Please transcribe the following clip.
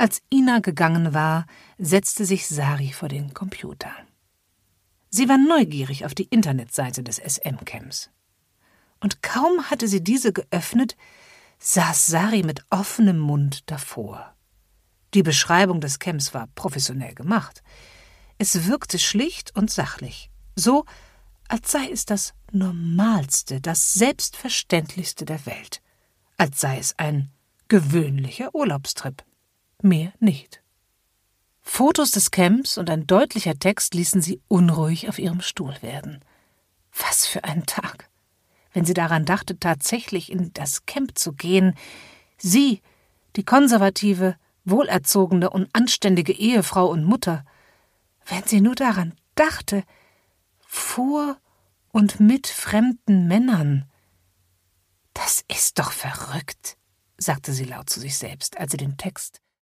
Als Ina gegangen war, setzte sich Sari vor den Computer. Sie war neugierig auf die Internetseite des SM-Camps. Und kaum hatte sie diese geöffnet, saß Sari mit offenem Mund davor. Die Beschreibung des Camps war professionell gemacht. Es wirkte schlicht und sachlich, so als sei es das Normalste, das Selbstverständlichste der Welt, als sei es ein gewöhnlicher Urlaubstrip. Mehr nicht. Fotos des Camps und ein deutlicher Text ließen sie unruhig auf ihrem Stuhl werden. Was für ein Tag! Wenn sie daran dachte, tatsächlich in das Camp zu gehen, sie, die konservative, wohlerzogene und anständige Ehefrau und Mutter, wenn sie nur daran dachte, vor und mit fremden Männern. Das ist doch verrückt, sagte sie laut zu sich selbst, als sie den Text